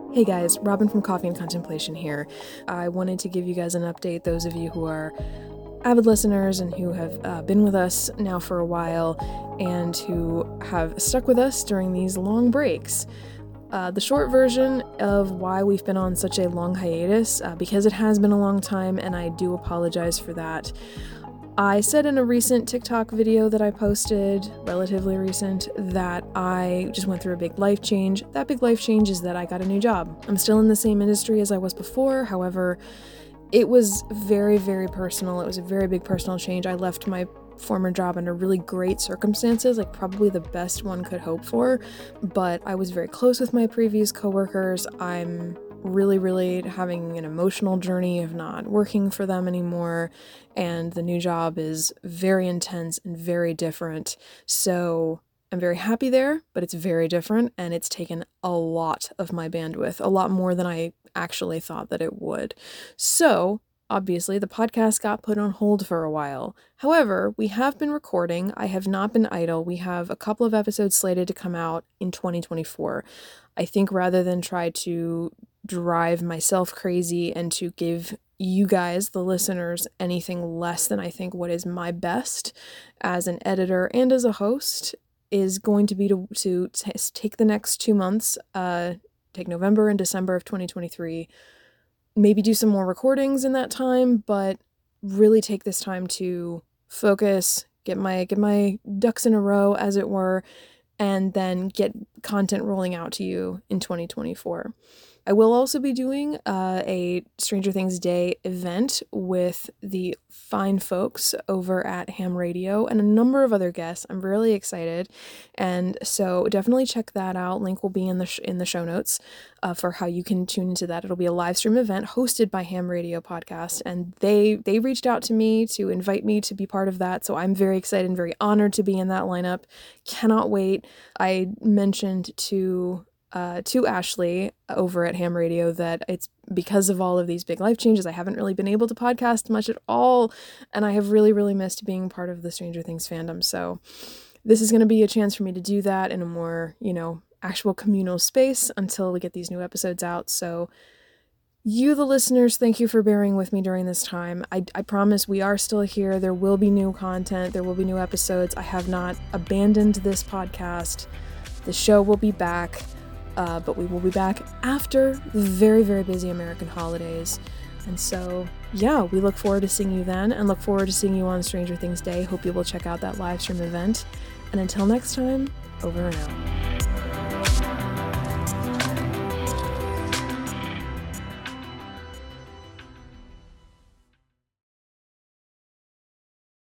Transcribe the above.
Hey guys, Robin from Coffee and Contemplation here. I wanted to give you guys an update, those of you who are avid listeners and who have been with us now for a while and who have stuck with us during these long breaks. The short version of why we've been on such a long hiatus, because it has been a long time and I do apologize for that. I said in a recent TikTok video that I posted, relatively recent, that I just went through a big life change. That big life change is that I got a new job. I'm still in the same industry as I was before, however, it was very, very personal. It was a very big personal change. I left my former job under really great circumstances, like probably the best one could hope for, but I was very close with my previous coworkers. I'm really having an emotional journey of not working for them anymore, and the new job is very intense and very different. So I'm very happy there, but it's very different, and it's taken a lot of my bandwidth, a lot more than I actually thought that it would. So obviously, the podcast got put on hold for a while. However, we have been recording. I have not been idle. We have a couple of episodes slated to come out in 2024. I think rather than try to drive myself crazy and to give you guys, the listeners, anything less than I think what is my best as an editor and as a host is going to be to take the next 2 months, take November and December of 2023, maybe do some more recordings in that time, but really take this time to focus, get my ducks in a row, as it were, and then get content rolling out to you in 2024. I will also be doing a Stranger Things Day event with the fine folks over at Ham Radio and a number of other guests. I'm really excited, and so definitely check that out. Link will be in the show notes for how you can tune into that. It'll be a live stream event hosted by Ham Radio Podcast, and they reached out to me to invite me to be part of that, so I'm very excited and very honored to be in that lineup. Cannot wait. I mentioned to Ashley over at Ham Radio that it's because of all of these big life changes, I haven't really been able to podcast much at all, and I have really missed being part of the Stranger Things fandom. So this is going to be a chance for me to do that in a more, actual communal space until we get these new episodes out. So you, the listeners, thank you for bearing with me during this time. I promise we are still here. There will be new content. There will be new episodes. I have not abandoned this podcast. The show will be back. But we will be back after the very busy American holidays. And so, yeah, we look forward to seeing you then and look forward to seeing you on Stranger Things Day. Hope you will check out that live stream event. And until next time, over and out.